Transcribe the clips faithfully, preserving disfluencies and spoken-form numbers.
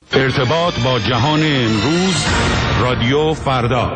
ارتباط با جهان امروز، رادیو فردا.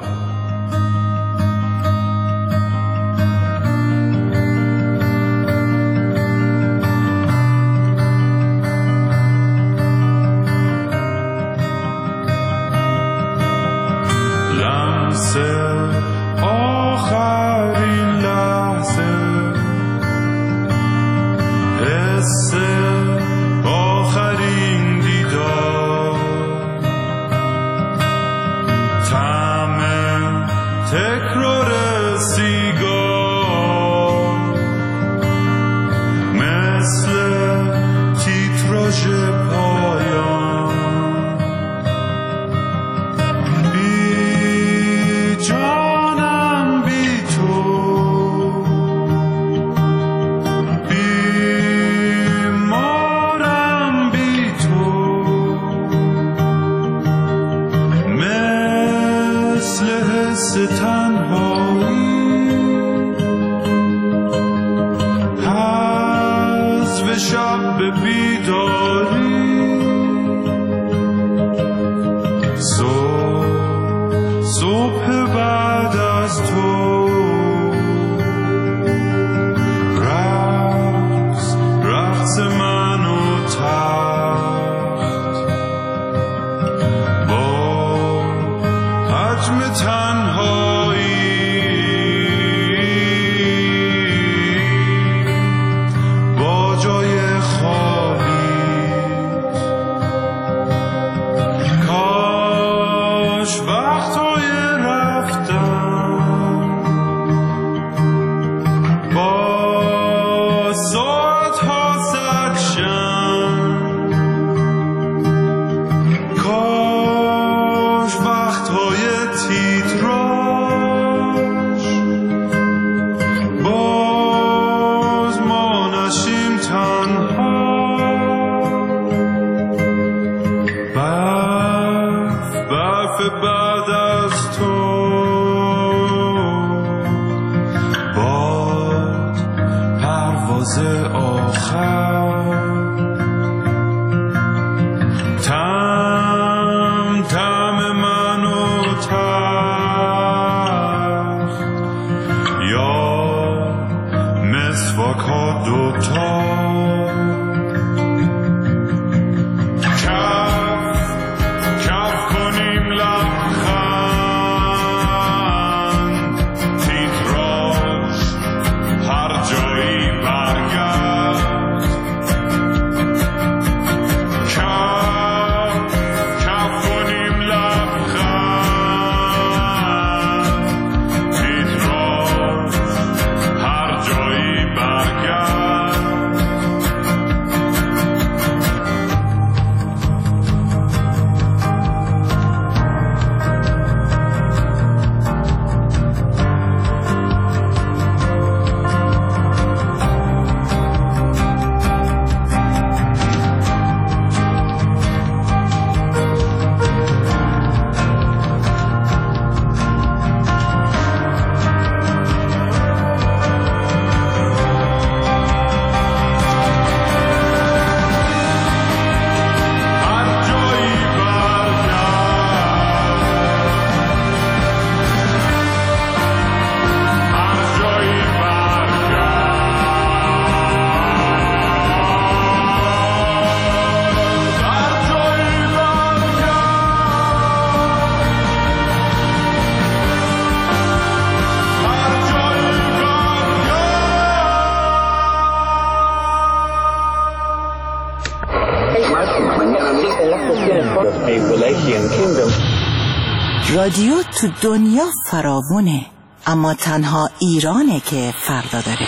رادیو تو دنیا فراوونه، اما تنها ایرانه که فردا داره.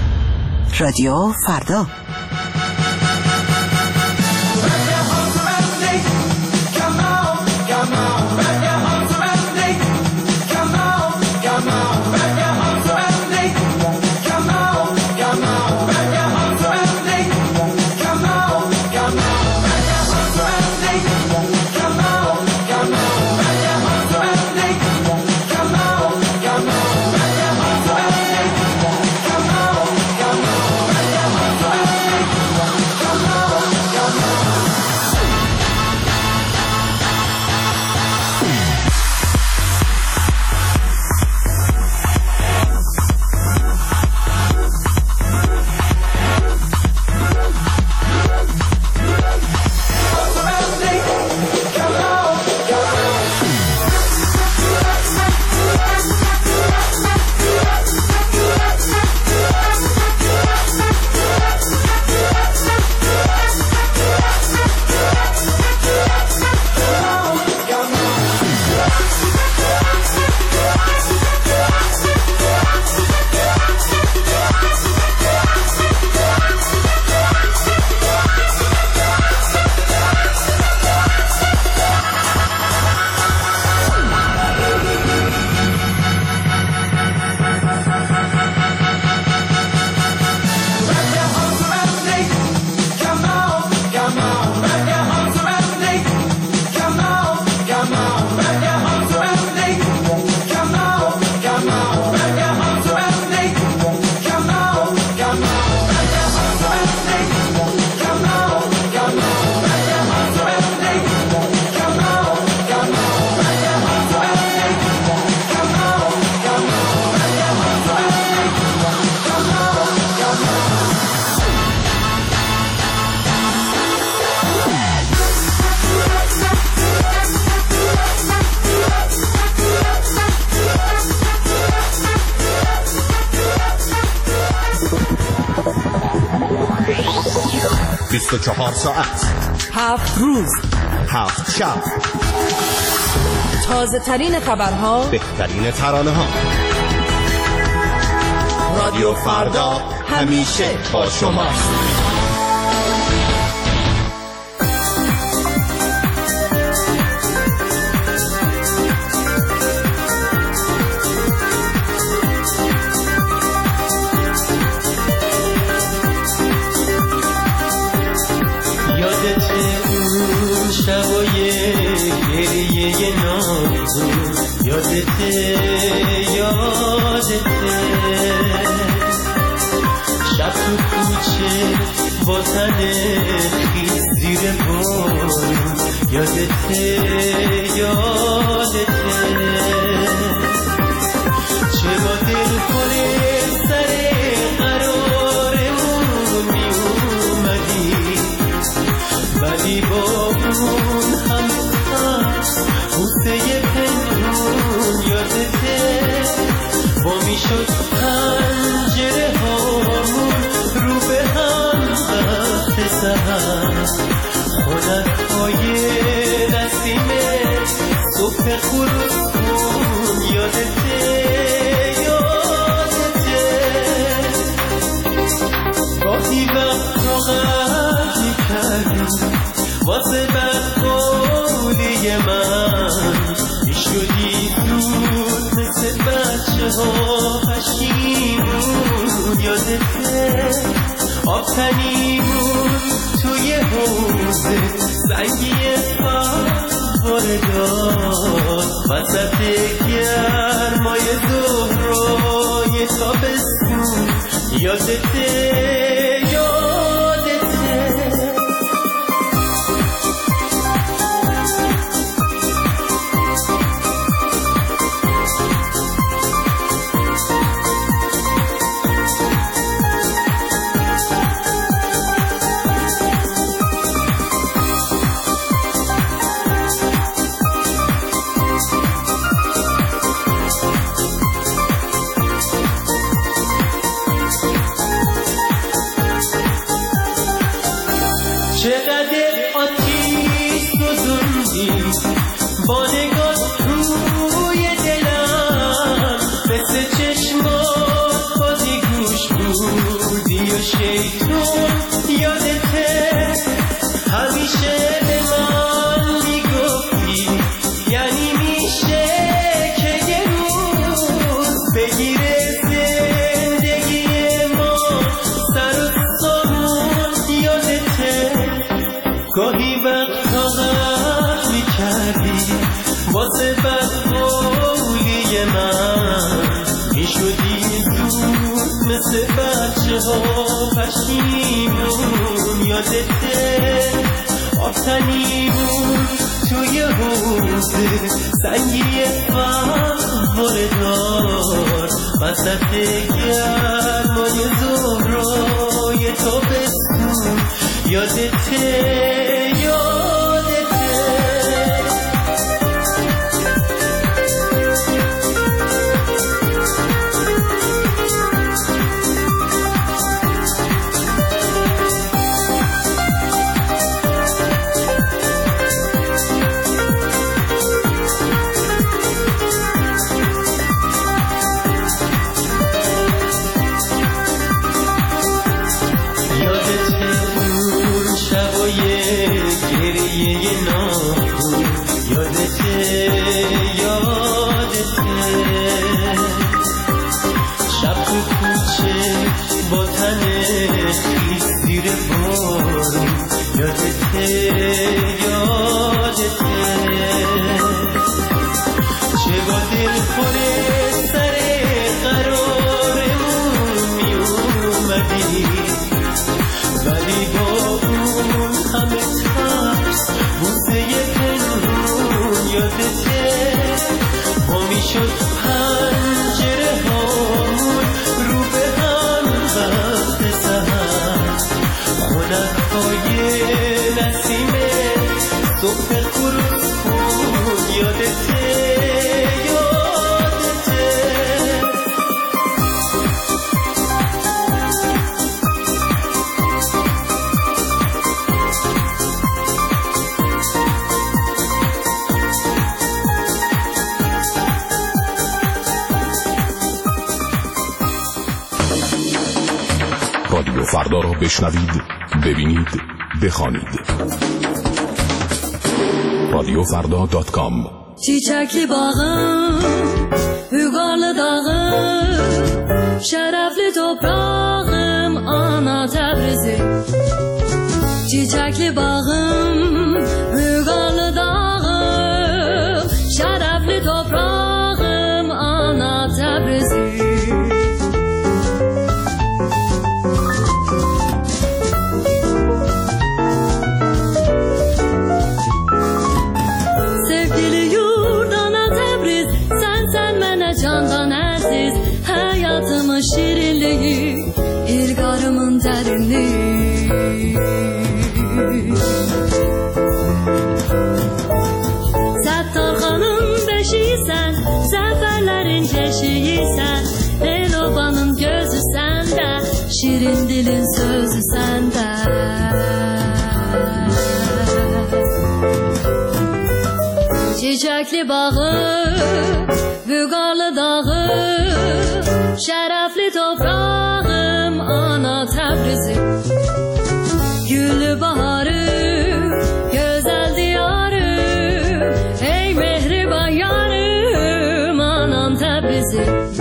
رادیو فردا. Come on. بیست و چهار ساعت، هفت روز، هفت شب، تازه ترین خبرها، بهترین ترانه ها. رادیو فردا همیشه با شماست. شبای گریه نامون یادته یادته شب تو کوچه با تن خیز زیر بارون یادته یادته چه با دل کنه سر قرارمون می اومدی ولی با اون همه ترس بوسه پنهون یادته با میشد پنجره هامون رو به هم وقت سهر خونت های نسیمه صبح خروسون یادته یادته گاهی وقتا غم میکردی واسه بدقولی من میشدی زود مثل بچه ها پشیمون یادته آب تنیمون توی حوزه سنگی فواره داد وسط گرمای ظهرای تابستون یادته با نگاه توی دلم مثل چشمات بازی گوش بودی و شیطون یادته همیشه به من میگفتی یعنی میشه که یه روز بگیره زندگی ما سر و سامون یادته گاهی وقتا غم میکردی واسه بدقولی من میشدی زود مثل بچه ها پشیمون یادته آب تنیمون توی حوزه سنگی فواره دار وسط گرمای ظهرای تابستون یادته گریه نامون یادته یادته شب تو کوچه با تن خیز زیر بارون یادته یادته چه با دل کنه سر قرارمون می اومدی ولی با اون همه ترس بوسه پنهون یادته ما میشد پنجره هامون رو به هم وقت سهر خونت های نسیمه صبح خروسون یادته فردا را بشنوید، ببینید، بخوانید. رادیو فردا دات کام. Çiçekli bağım, Hügarlı dağım, şerefli toprağım, ana Tebrizim. Çiçekli bağım, Hügarlı dağım, şerefli toprağım, ana Tebrizim. Candan aziz hayatımın şirinliği, ilgarımın derinliği. Settarxanın beşiysen, seferlerin keşiysen, Elobanın gözü sende, şirin dilin sözü sende. Çiçekli bağı, Vügarlı dağım, şerefli toprağım, ana Tebrizim. Güllü baharım, güzel diyarım, ey mehriban yarım, anam Tebrizim.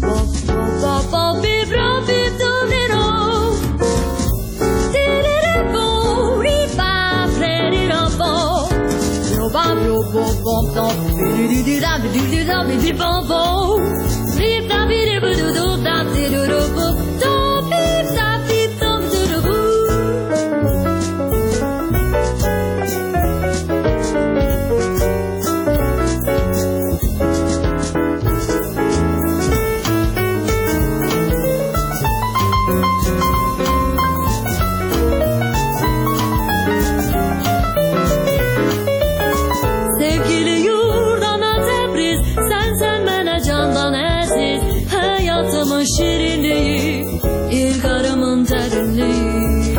Şirinliği, ilgarımın derinliği.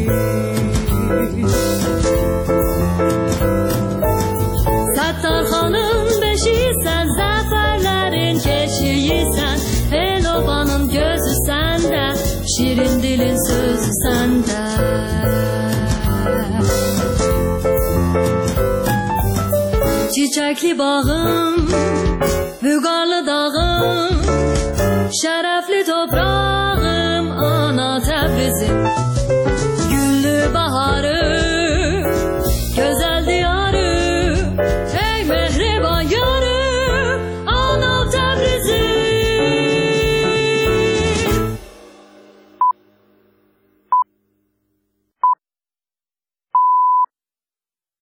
Settarxanın beşiysen, zaferlerin keşiysen, Elobanın gözü sende, şirin dilin sözü sende. Çiçekli bağım, Vügarlı dağım, şerefli toprağım, ana Tebrizim.